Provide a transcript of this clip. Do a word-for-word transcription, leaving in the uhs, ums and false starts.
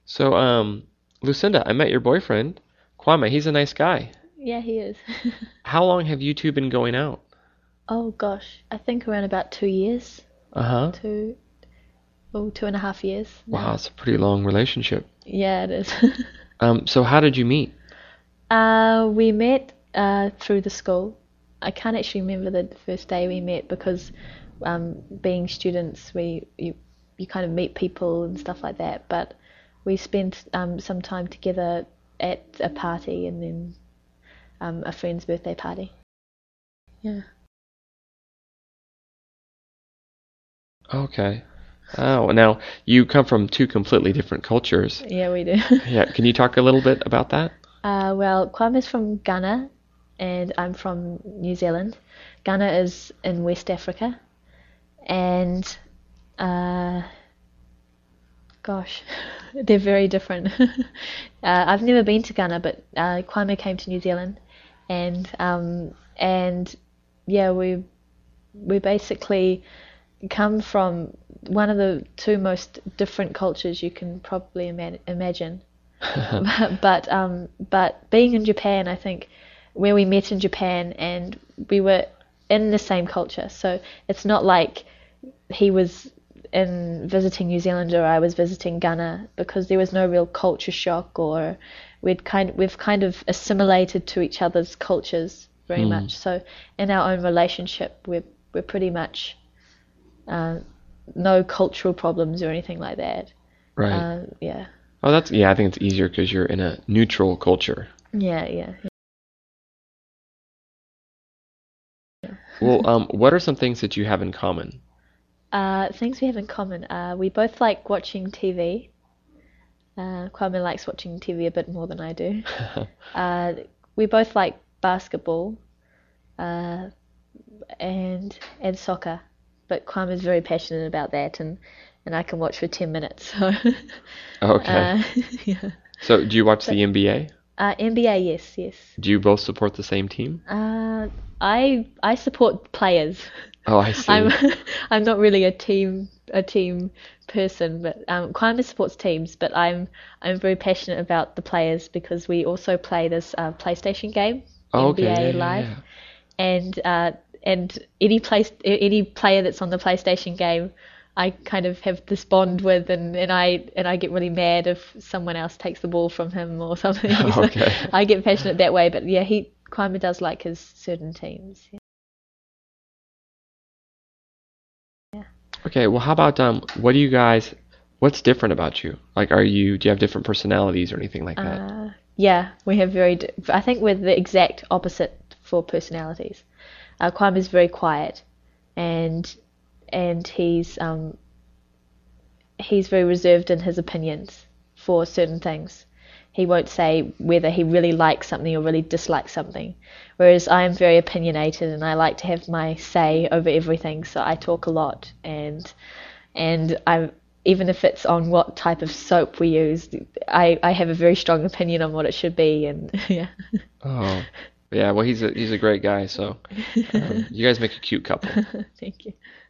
So, um, Lucinda, I met your boyfriend, Kwame. He's a nice guy. Yeah, he is. How long have you two been going out? Oh gosh, I think around about two years, Uh-huh. two, oh, two and a half years Wow, now. it's a pretty long relationship. Yeah, it is. Um, so how did you meet? Uh, we met uh, through the school. I can't actually remember the first day we met because, um, being students, we you you kind of meet people and stuff like that. But we spent um, some time together at a party and then um, a friend's birthday party. Yeah. Okay. Oh, now you come from two completely different cultures. Yeah, we do. Yeah, can you talk a little bit about that? Uh, well, Kwame's from Ghana and I'm from New Zealand. Ghana is in West Africa, and uh, gosh, they're very different. uh, I've never been to Ghana, but uh, Kwame came to New Zealand, and um, and yeah, we we basically come from one of the two most different cultures you can probably ima- imagine. but um, but being in Japan, I think where we met in Japan and we were in the same culture, so it's not like he was in visiting New Zealand or I was visiting Ghana because there was no real culture shock or we'd kind we've kind of assimilated to each other's cultures very Hmm. much. So in our own relationship, we're we're pretty much uh, no cultural problems or anything like that. Right. Uh, yeah, Oh, that's yeah, I think it's easier because you're in a neutral culture. yeah, yeah. Well, um, what are some things that you have in common? Uh, things we have in common. Uh, we both like watching T V. Uh, Kwame likes watching T V a bit more than I do. Uh, we both like basketball uh, and and soccer, but Kwame is very passionate about that, and, and I can watch for ten minutes. So, Okay. uh, yeah. So, do you watch But the N B A? uh, N B A, yes, yes. Do you both support the same team? Uh, I I support players. Oh, I I'm see. I'm not really a team a team person, but um, Kwame supports teams. But I'm I'm very passionate about the players because we also play this uh, PlayStation game, Oh, okay. Yeah, N B A yeah, Live, yeah. and uh, and any place any player that's on the PlayStation game, I kind of have this bond with, and, and I and I get really mad if someone else takes the ball from him or something. So Okay. I get passionate that way. But yeah, he Kwame does like his certain teams. Yeah. Okay, well, how about um, what do you guys, what's different about you? Like, are you, do you have different personalities or anything like that? Uh, yeah, we have very. d- I think we're the exact opposite for personalities. Uh, Kwame is very quiet, and and he's um he's very reserved in his opinions for certain things. He won't say whether he really likes something or really dislikes something. Whereas I am very opinionated and I like to have my say over everything, so I talk a lot and and I even if it's on what type of soap we use, I, I have a very strong opinion on what it should be and yeah. Oh, yeah, well, he's a he's a great guy, so um, you guys make a cute couple. Thank you.